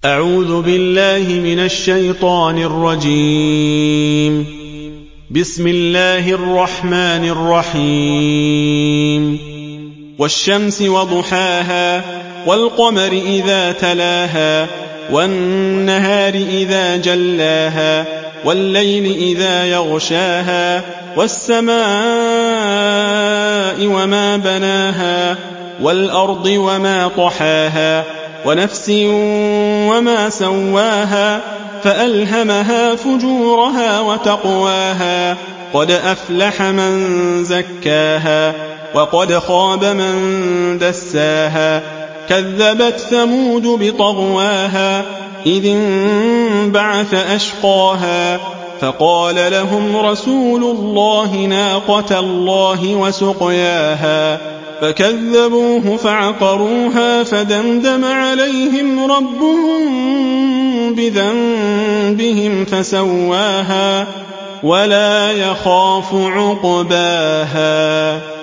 أعوذ بالله من الشيطان الرجيم. بسم الله الرحمن الرحيم. والشمس وضحاها والقمر إذا تلاها والنهار إذا جلاها والليل إذا يغشاها والسماء وما بناها والأرض وما طحاها ونفس وما سواها فألهمها فجورها وتقواها قد أفلح من زكاها وقد خاب من دساها كذبت ثمود بطغواها إذ انبعث أشقاها فقال لهم رسول الله ناقة الله وسقياها فكذبوه فعقروها فدمدم عليهم ربهم بذنبهم فسواها ولا يخاف عقباها.